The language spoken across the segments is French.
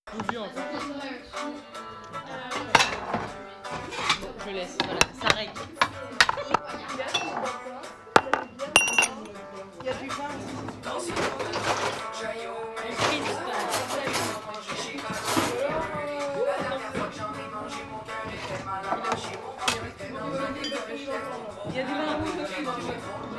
Je laisse, voilà, ça règle. Il y a du vin aussi. Il y a du vin rouge aussi.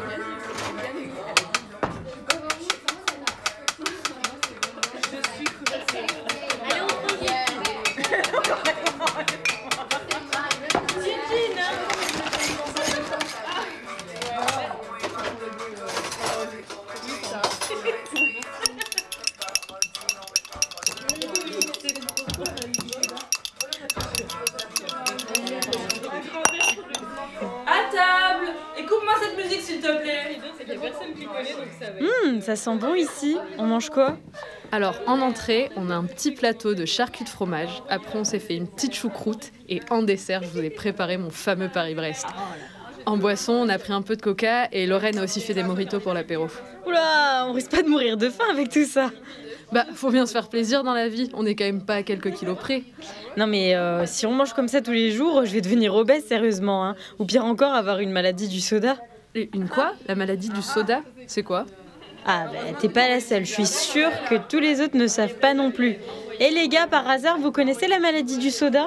À table! Écoute-moi cette musique s'il te plaît! C'est qu'il y a personne qui connaît, donc ça va. Ça sent bon ici. On mange quoi? Alors, en entrée, on a un petit plateau de charcuterie de fromage. Après, on s'est fait une petite choucroute. Et en dessert, je vous ai préparé mon fameux Paris-Brest. En boisson, on a pris un peu de coca et Lorraine a aussi fait des mojitos pour l'apéro. Oula, on risque pas de mourir de faim avec tout ça. Bah, faut bien se faire plaisir dans la vie. On est quand même pas à quelques kilos près. Non mais si on mange comme ça tous les jours, je vais devenir obèse sérieusement. Hein. Ou pire encore, avoir une maladie du soda. Et une quoi? La maladie du soda? C'est quoi? Ah bah t'es pas la seule, je suis sûre que tous les autres ne savent pas non plus. Et les gars, par hasard, vous connaissez la maladie du soda?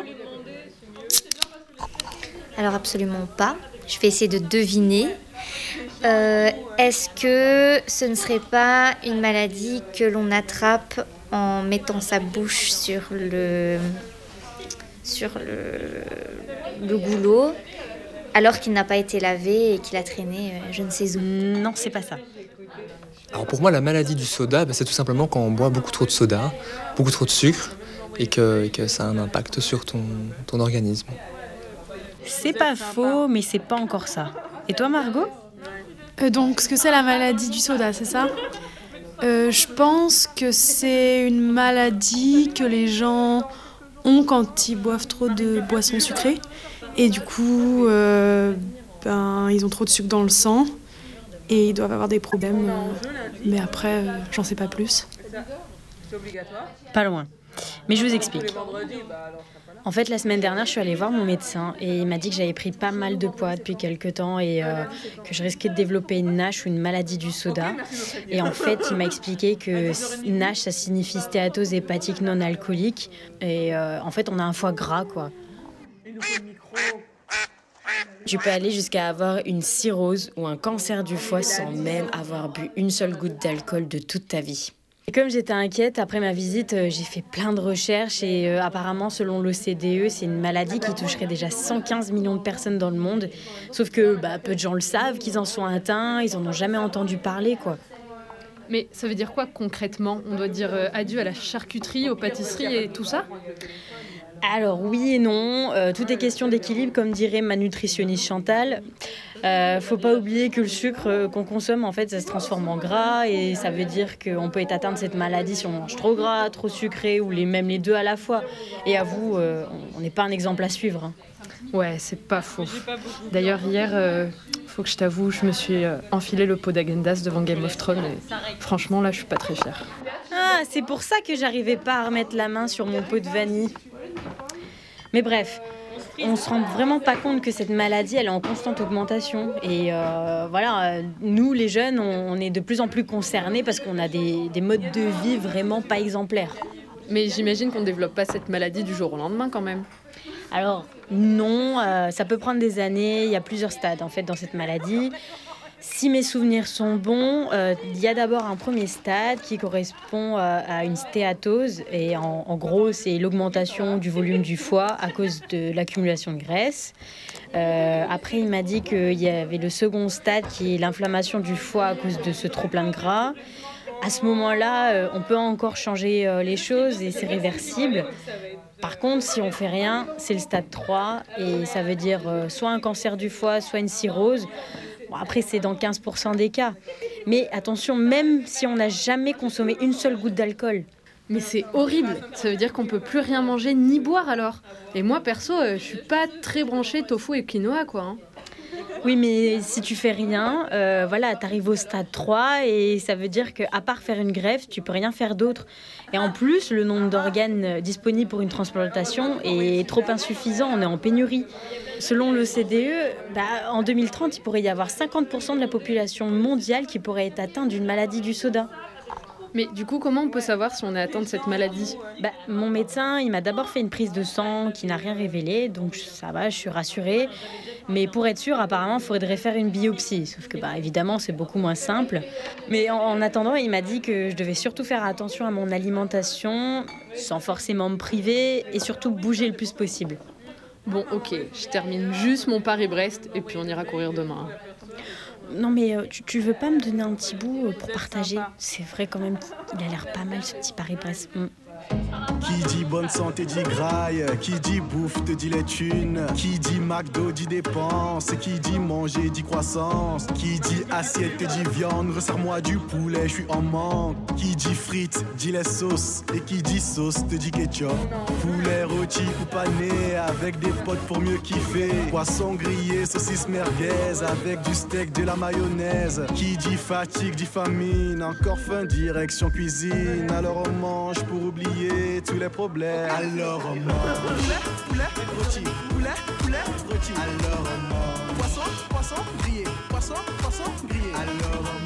Alors absolument pas. Je vais essayer de deviner. Est-ce que ce ne serait pas une maladie que l'on attrape en mettant sa bouche sur le goulot alors qu'il n'a pas été lavé et qu'il a traîné je ne sais où? Non, c'est pas ça. Alors pour moi, la maladie du soda, c'est tout simplement quand on boit beaucoup trop de soda, beaucoup trop de sucre, et que ça a un impact sur ton organisme. C'est pas faux, mais c'est pas encore ça. Et toi, Margot? Donc, ce que c'est la maladie du soda, c'est ça? Je pense que c'est une maladie que les gens ont quand ils boivent trop de boissons sucrées. Et du coup, ils ont trop de sucre dans le sang et ils doivent avoir des problèmes. Mais après, j'en sais pas plus. Pas loin. Mais je vous explique. En fait, la semaine dernière, je suis allée voir mon médecin et il m'a dit que j'avais pris pas mal de poids depuis quelques temps et que je risquais de développer une NASH ou une maladie du soda. Et en fait, il m'a expliqué que NASH, ça signifie stéatose hépatique non alcoolique. Et en fait, on a un foie gras, quoi. Tu peux aller jusqu'à avoir une cirrhose ou un cancer du foie sans même avoir bu une seule goutte d'alcool de toute ta vie. Et comme j'étais inquiète, après ma visite, j'ai fait plein de recherches et apparemment, selon l'OCDE, c'est une maladie qui toucherait déjà 115 millions de personnes dans le monde. Sauf que peu de gens le savent, qu'ils en sont atteints, ils en ont jamais entendu parler, quoi. Mais ça veut dire quoi concrètement? On doit dire adieu à la charcuterie, aux pâtisseries et tout ça? Alors oui et non, tout est question d'équilibre, comme dirait ma nutritionniste Chantal. Faut pas oublier que le sucre qu'on consomme, en fait, ça se transforme en gras et ça veut dire qu'on peut être atteint de cette maladie si on mange trop gras, trop sucré ou même les deux à la fois. Et à vous, on n'est pas un exemple à suivre. Hein. Ouais, c'est pas faux. D'ailleurs, hier, faut que je t'avoue, je me suis enfilé le pot d'Agendas devant Game of Thrones et franchement, là, je suis pas très fière. Ah, c'est pour ça que j'arrivais pas à remettre la main sur mon pot de vanille. Mais bref, on se rend vraiment pas compte que cette maladie, elle est en constante augmentation. Et nous, les jeunes, on est de plus en plus concernés parce qu'on a des modes de vie vraiment pas exemplaires. Mais j'imagine qu'on ne développe pas cette maladie du jour au lendemain quand même. Alors non, ça peut prendre des années, il y a plusieurs stades en fait dans cette maladie. Si mes souvenirs sont bons, il y a d'abord un premier stade qui correspond à une stéatose. Et en gros, c'est l'augmentation du volume du foie à cause de l'accumulation de graisse. Après, il m'a dit qu'il y avait le second stade qui est l'inflammation du foie à cause de ce trop-plein de gras. À ce moment-là, on peut encore changer les choses et c'est réversible. Par contre, si on fait rien, c'est le stade 3 et ça veut dire soit un cancer du foie, soit une cirrhose. Bon, après, c'est dans 15% des cas. Mais attention, même si on n'a jamais consommé une seule goutte d'alcool. Mais c'est horrible. Ça veut dire qu'on peut plus rien manger ni boire alors. Et moi, perso, je suis pas très branchée tofu et quinoa, quoi. Hein. Oui, mais si tu fais rien, voilà, t'arrives au stade 3 et ça veut dire qu'à part faire une greffe, tu peux rien faire d'autre. Et en plus, le nombre d'organes disponibles pour une transplantation est trop insuffisant, on est en pénurie. Selon l'OCDE, en 2030, il pourrait y avoir 50% de la population mondiale qui pourrait être atteinte d'une maladie du SODA. Mais du coup, comment on peut savoir si on est atteint de cette maladie ? Mon médecin, il m'a d'abord fait une prise de sang qui n'a rien révélé, donc ça va, je suis rassurée. Mais pour être sûre, apparemment, il faudrait faire une biopsie. Sauf que, évidemment, c'est beaucoup moins simple. Mais en attendant, il m'a dit que je devais surtout faire attention à mon alimentation, sans forcément me priver, et surtout bouger le plus possible. Bon, ok, je termine juste mon Paris-Brest, et puis on ira courir demain. Non mais tu veux pas me donner un petit bout pour partager ? C'est vrai quand même qu'il a l'air pas mal ce petit Paris-Brest. Qui dit bonne santé dit graille, qui dit bouffe te dit les thunes, qui dit McDo dit dépenses, qui dit manger dit croissance, qui dit assiette te dit viande, resserre-moi du poulet, je suis en manque, qui dit frites dit les sauces, et qui dit sauce te dit ketchup, poulet rôti ou pané avec des potes pour mieux kiffer, poisson grillé, saucisse merguez avec du steak, de la mayonnaise, qui dit fatigue dit famine, encore faim direction cuisine, alors on mange pour oublier tous les problèmes. Alors on mange poulet, rôti, poulet, rôti. Alors on mange poisson, grillé, poisson, grillé. Alors on mange